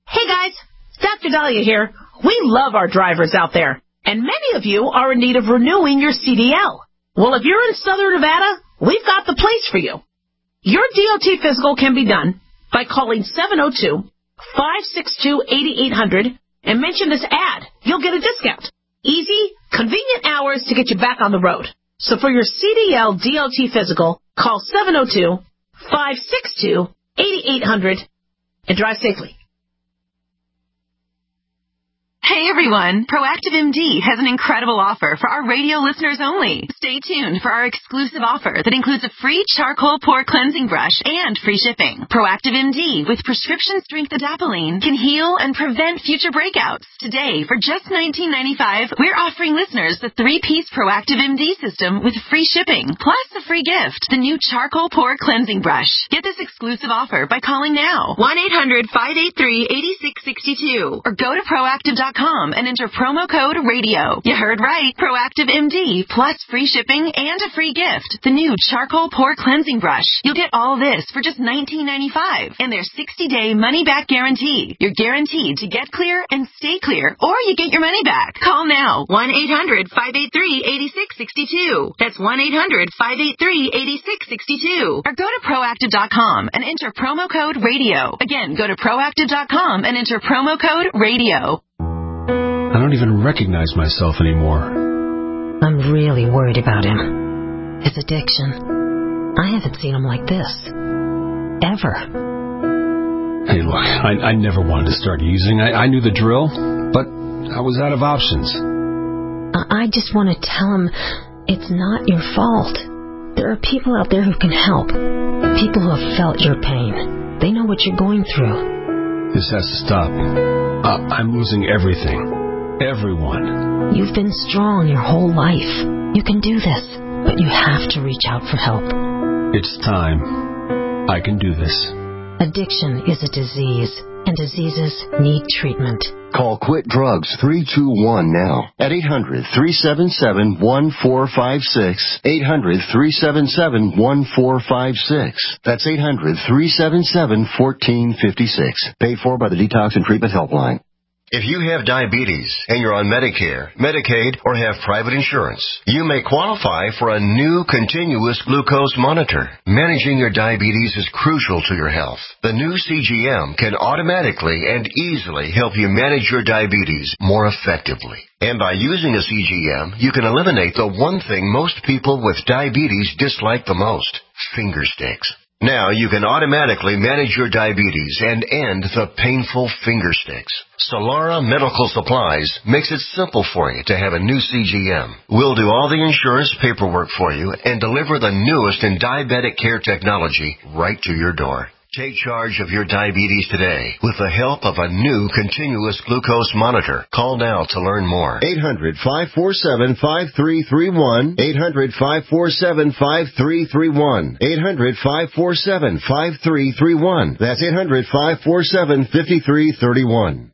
Hey guys, Doctor Dahlia here. We love our drivers out there, and many of you are in need of renewing your C D L. Well, if you're in Southern Nevada, we've got the place for you. Your D O T physical can be done by calling seven oh two, five six two, eight eight hundred and mention this ad. You'll get a discount. Easy, convenient hours to get you back on the road. So for your C D L D O T physical, call seven oh two, five six two, eight eight hundred and drive safely. Hey everyone, Proactive M D has an incredible offer for our radio listeners only. Stay tuned for our exclusive offer that includes a free charcoal pore cleansing brush and free shipping. Proactive M D with prescription strength adapalene can heal and prevent future breakouts. Today, for just nineteen ninety-five dollars, we're offering listeners the three-piece Proactive M D system with free shipping, plus a free gift, the new charcoal pore cleansing brush. Get this exclusive offer by calling now, one eight hundred, five eight three, eight six six two, or go to proactive dot com and enter promo code radio. You heard right. Proactive M D plus free shipping and a free gift. The new charcoal pore cleansing brush. You'll get all this for just nineteen ninety-five dollars and their sixty-day money-back guarantee. You're guaranteed to get clear and stay clear, or you get your money back. Call now. one eight hundred, five eight three, eight six six two. That's one eight hundred, five eight three, eight six six two. Or go to proactive dot com and enter promo code radio. Again, go to proactive dot com and enter promo code radio. I don't even recognize myself anymore. I'm really worried about him. His addiction. I haven't seen him like this. Ever. Hey, look, I, I never wanted to start using. I, I knew the drill, but I was out of options. I, I just want to tell him it's not your fault. There are people out there who can help. People who have felt your pain. They know what you're going through. This has to stop. Uh, I'm losing everything. Everyone. You've been strong your whole life. You can do this, but you have to reach out for help. It's time. I can do this. Addiction is a disease, and diseases need treatment. Call Quit Drugs three two one now at eight hundred, three seven seven, one four five six. eight hundred, three seven seven, one four five six. That's eight hundred, three seven seven, one four five six. Paid for by the Detox and Treatment Helpline. If you have diabetes and you're on Medicare, Medicaid, or have private insurance, you may qualify for a new continuous glucose monitor. Managing your diabetes is crucial to your health. The new C G M can automatically and easily help you manage your diabetes more effectively. And by using a C G M, you can eliminate the one thing most people with diabetes dislike the most, finger sticks. Now you can automatically manage your diabetes and end the painful finger sticks. Solara Medical Supplies makes it simple for you to have a new C G M. We'll do all the insurance paperwork for you and deliver the newest in diabetic care technology right to your door. Take charge of your diabetes today with the help of a new continuous glucose monitor. Call now to learn more. eight hundred, five four seven, five three three one. eight hundred, five four seven, five three three one. eight hundred, five four seven, five three three one. That's eight hundred, five four seven, five three three one.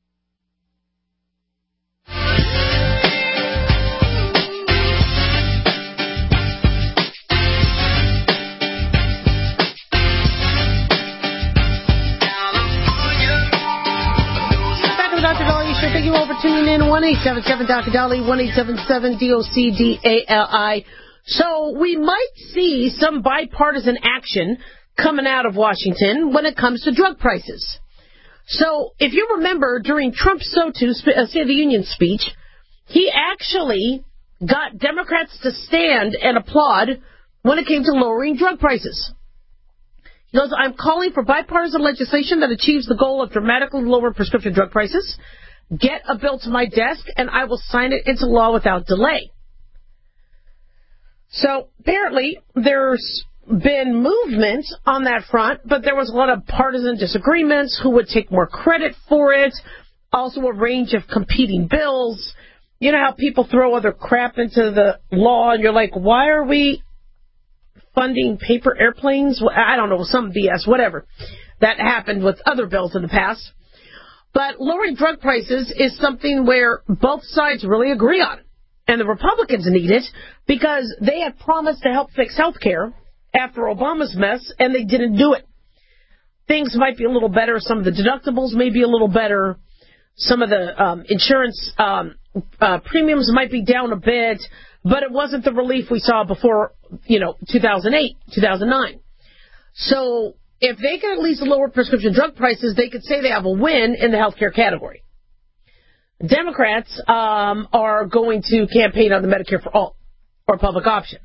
Thank you all for tuning in. one eight seven seven Doctor Dolly, one eight seven seven D O C D A L I. So we might see some bipartisan action coming out of Washington when it comes to drug prices. So if you remember, during Trump's S O two, uh, State of the Union speech, he actually got Democrats to stand and applaud when it came to lowering drug prices. He goes, I'm calling for bipartisan legislation that achieves the goal of dramatically lower prescription drug prices. Get a bill to my desk, and I will sign it into law without delay. So apparently there's been movement on that front, but there was a lot of partisan disagreements, who would take more credit for it, also a range of competing bills. You know how people throw other crap into the law, and you're like, why are we funding paper airplanes? I don't know, some B S, whatever. That happened with other bills in the past. But lowering drug prices is something where both sides really agree on. And the Republicans need it because they had promised to help fix health care after Obama's mess, and they didn't do it. things might be a little better. Some of the deductibles may be a little better. Some of the um, insurance um, uh, premiums might be down a bit, but it wasn't the relief we saw before, you know, two thousand eight, two thousand nine. So if they can at least lower prescription drug prices, they could say they have a win in the healthcare category. Democrats um, are going to campaign on the Medicare for All, or public option.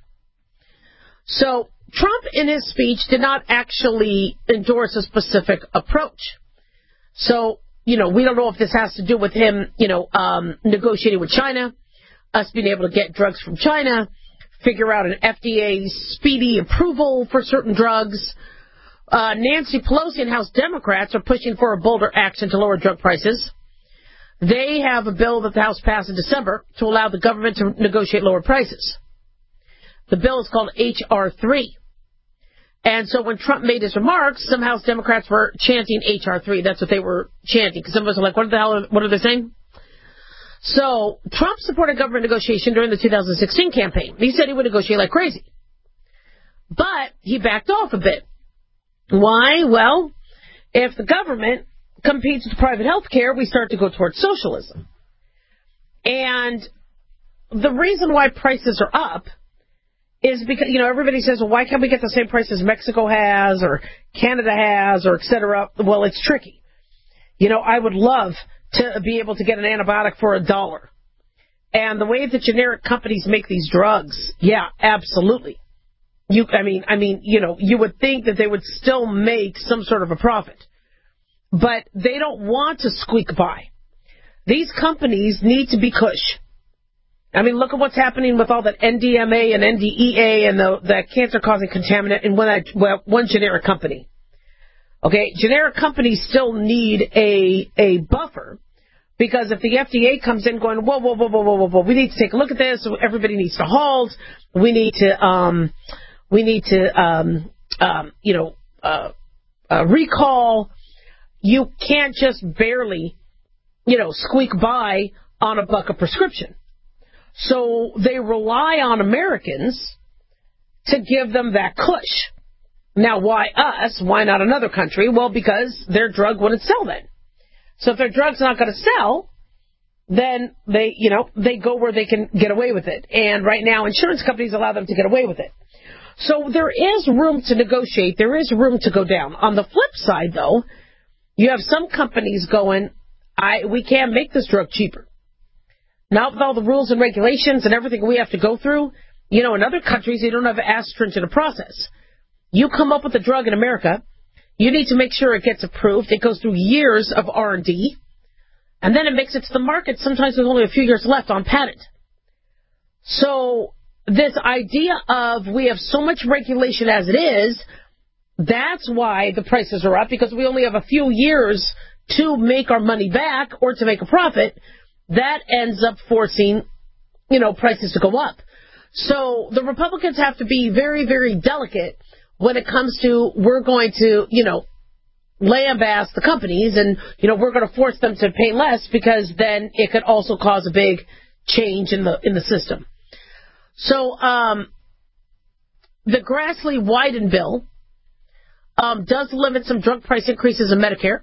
So Trump, in his speech, did not actually endorse a specific approach. So, you know, we don't know if this has to do with him, you know, um, negotiating with China, us being able to get drugs from China, figure out an F D A speedy approval for certain drugs. Uh, Nancy Pelosi and House Democrats are pushing for a bolder action to lower drug prices. They have a bill that the House passed in December to allow the government to negotiate lower prices. The bill is called H R three. And so when Trump made his remarks, some House Democrats were chanting H R three. That's what they were chanting. Because some of us are like, what the hell, are, what are they saying? So Trump supported government negotiation during the two thousand sixteen campaign. He said he would negotiate like crazy. But he backed off a bit. Why? Well, if the government competes with private health care, we start to go towards socialism. And the reason why prices are up is because, you know, everybody says, well, why can't we get the same price as Mexico has or Canada has or et cetera? Well, it's tricky. You know, I would love to be able to get an antibiotic for a dollar. And the way that generic companies make these drugs, yeah, absolutely. You, I mean, I mean, you know, you would think that they would still make some sort of a profit. But they don't want to squeak by. These companies need to be cush. I mean, look at what's happening with all that N D M A and N D E A and the, the cancer-causing contaminant in one, well, one generic company. Okay, generic companies still need a a buffer, because if the F D A comes in going, whoa, whoa, whoa, whoa, whoa, whoa, we need to take a look at this. Everybody needs to halt. We need to, um, we need to, um, um, you know, uh, uh, recall. You can't just barely, you know, squeak by on a buck a prescription. So they rely on Americans to give them that cush. Now, why us? Why not another country? Well, because their drug wouldn't sell then. So if their drug's not going to sell, then they, you know, they go where they can get away with it. And right now, insurance companies allow them to get away with it. So there is room to negotiate. There is room to go down. On the flip side, though, you have some companies going, I we can't make this drug cheaper. Now, with all the rules and regulations and everything we have to go through, you know, in other countries, they don't have as stringent a process. You come up with a drug in America, you need to make sure it gets approved. It goes through years of R and D, and then it makes it to the market. Sometimes there's only a few years left on patent. So this idea of we have so much regulation as it is, that's why the prices are up, because we only have a few years to make our money back or to make a profit. That ends up forcing, you know, prices to go up. So the Republicans have to be very, very delicate when it comes to, we're going to, you know, lambaste the companies and, you know, we're going to force them to pay less, because then it could also cause a big change in the in the system. So um, the Grassley-Wyden bill um, does limit some drug price increases in Medicare.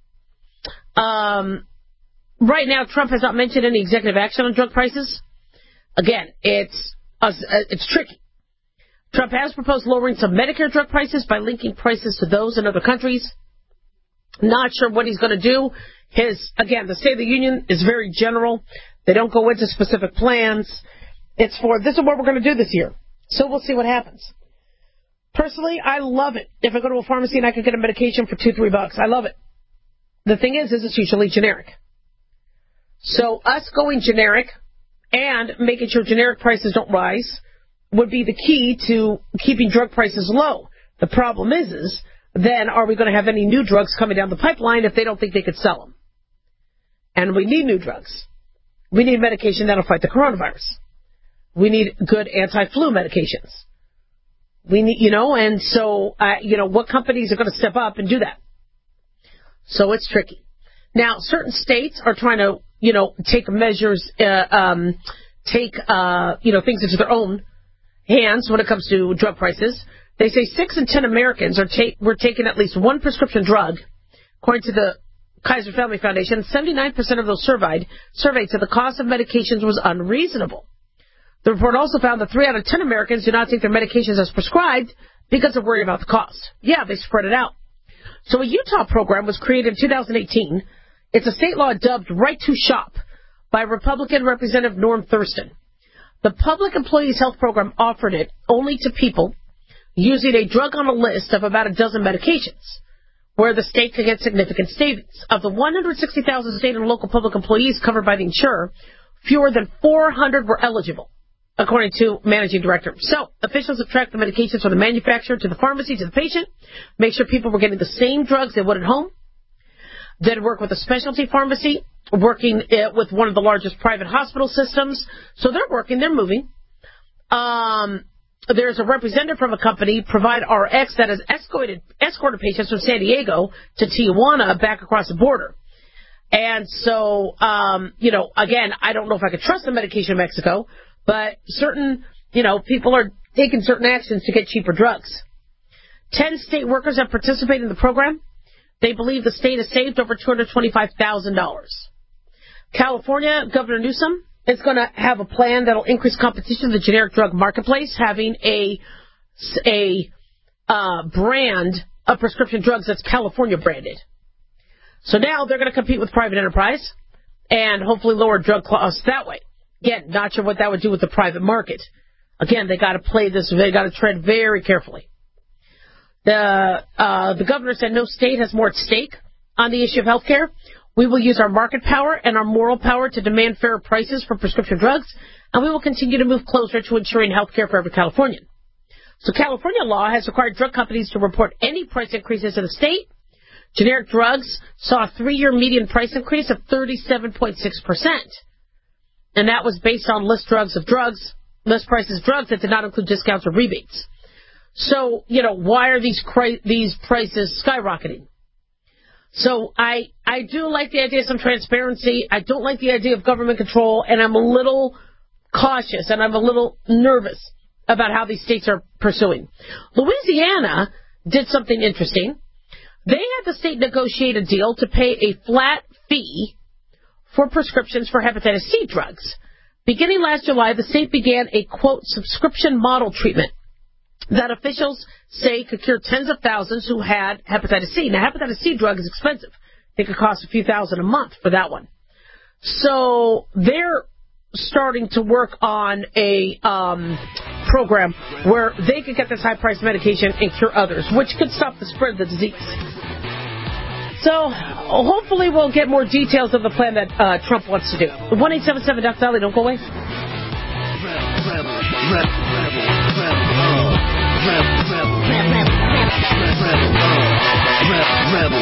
Um, right now, Trump has not mentioned any executive action on drug prices. Again, it's uh, it's tricky. Trump has proposed lowering some Medicare drug prices by linking prices to those in other countries. Not sure what he's going to do. His, again, the State of the Union is very general. They don't go into specific plans. It's for, this is what we're going to do this year. So we'll see what happens. Personally, I love it. If I go to a pharmacy and I can get a medication for two, three bucks, I love it. The thing is, is it's usually generic. So us going generic and making sure generic prices don't rise would be the key to keeping drug prices low. The problem is, is then are we going to have any new drugs coming down the pipeline if they don't think they could sell them? And we need new drugs. We need medication that'll fight the coronavirus. We need good anti-flu medications. We need, you know, and so, uh, you know, what companies are going to step up and do that? So it's tricky. Now, certain states are trying to, you know, take measures, uh, um, take, uh, you know, things into their own hands when it comes to drug prices. They say six in ten Americans are ta- were taking at least one prescription drug, according to the Kaiser Family Foundation. seventy-nine percent of those surveyed, surveyed said the cost of medications was unreasonable. The report also found that three out of ten Americans do not take their medications as prescribed because of worry about the cost. Yeah, they spread it out. So a Utah program was created in two thousand eighteen. It's a state law dubbed Right to Shop by Republican Representative Norm Thurston. The Public Employees Health Program offered it only to people using a drug on a list of about a dozen medications, where the state could get significant savings. Of the one hundred sixty thousand state and local public employees covered by the insurer, fewer than four hundred were eligible, according to managing director. So, officials have tracked the medications from the manufacturer to the pharmacy to the patient, make sure people were getting the same drugs they would at home, then work with a specialty pharmacy, working uh, with one of the largest private hospital systems. So they're working, they're moving. Um, there's a representative from a company, Provide R X, that has escorted, escorted patients from San Diego to Tijuana back across the border. And so, um, you know, again, I don't know if I could trust the medication in Mexico, but certain, you know, people are taking certain actions to get cheaper drugs. Ten state workers have participated in the program. They believe the state has saved over two hundred twenty-five thousand dollars. California, Governor Newsom is going to have a plan that will increase competition in the generic drug marketplace, having a, a uh, brand of prescription drugs that's California branded. So now they're going to compete with private enterprise and hopefully lower drug costs that way. Again, not sure what that would do with the private market. Again, they got to play this, they got to tread very carefully. The uh, the governor said no state has more at stake on the issue of health care. We will use our market power and our moral power to demand fairer prices for prescription drugs, and we will continue to move closer to ensuring health care for every Californian. So California law has required drug companies to report any price increases in the state. Generic drugs saw a three-year median price increase of thirty-seven point six percent, and that was based on list drugs of drugs, list prices of drugs that did not include discounts or rebates. So, you know, why are these cri- these prices skyrocketing? So I I do like the idea of some transparency. I don't like the idea of government control, and I'm a little cautious and I'm a little nervous about how these states are pursuing. Louisiana did something interesting. They had the state negotiate a deal to pay a flat fee for prescriptions for hepatitis C drugs. Beginning last July, the state began a, quote, subscription model treatment that officials say could cure tens of thousands who had hepatitis C. Now, hepatitis C drug is expensive. It could cost a few thousand a month for that one. So they're starting to work on a um, program where they could get this high-priced medication and cure others, which could stop the spread of the disease. So hopefully we'll get more details of the plan that uh, Trump wants to do. one eight seven seven Doctor Dolly, don't go away. Rebel, rebel, rebel, rebel, rebel. Rebel, rebel, rebel, rebel,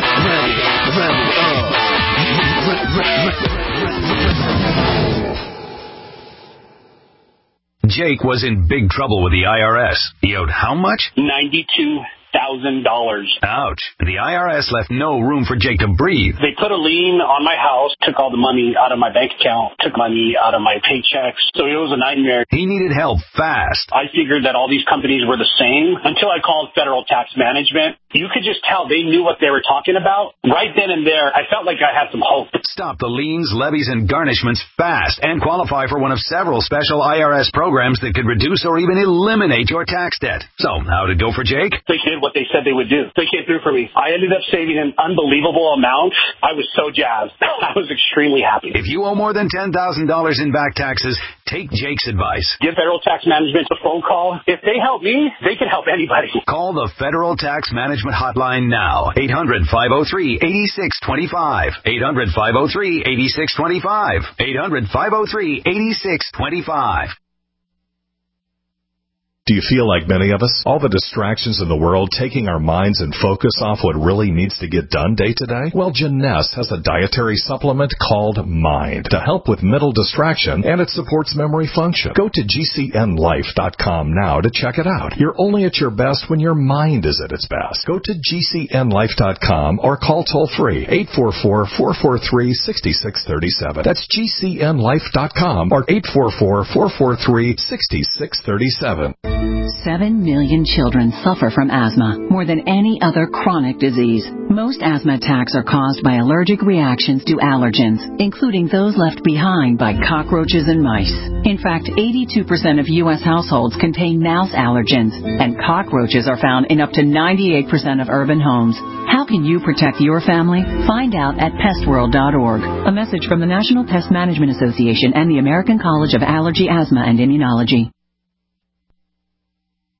rebel, Jake was in big trouble with the I R S. He owed how much? ninety-two thousand dollars. Ouch. The I R S left no room for Jake to breathe. They put a lien on my house, took all the money out of my bank account, took money out of my paychecks, so it was a nightmare. He needed help fast. I figured that all these companies were the same until I called Federal Tax Management. You could just tell they knew what they were talking about. Right then and there, I felt like I had some hope. Stop the liens, levies, and garnishments fast and qualify for one of several special I R S programs that could reduce or even eliminate your tax debt. So, how'd it go for Jake? They did what they said they would do. They came through for me. I ended up saving an unbelievable amount. I was so jazzed. I was extremely happy. If you owe more than ten thousand dollars in back taxes, take Jake's advice. Give Federal Tax Management a phone call. If they help me, they can help anybody. Call the Federal Tax Management Hotline now. eight hundred, five oh three, eight six two five. eight hundred, five oh three, eight six two five. eight hundred, five oh three, eight six two five. Do you feel like many of us? All the distractions in the world taking our minds and focus off what really needs to get done day to day? Well, Jeunesse has a dietary supplement called Mind to help with mental distraction, and it supports memory function. Go to G C N life dot com now to check it out. You're only at your best when your mind is at its best. Go to G C N life dot com or call toll-free eight four four, four four three, six six three seven. That's G C N life dot com or eight four four, four four three, six six three seven. Seven million children suffer from asthma, more than any other chronic disease. Most asthma attacks are caused by allergic reactions to allergens, including those left behind by cockroaches and mice. In fact, eighty-two percent of U S households contain mouse allergens, and cockroaches are found in up to ninety-eight percent of urban homes. How can you protect your family? Find out at pest world dot org. A message from the National Pest Management Association and the American College of Allergy, Asthma, and Immunology.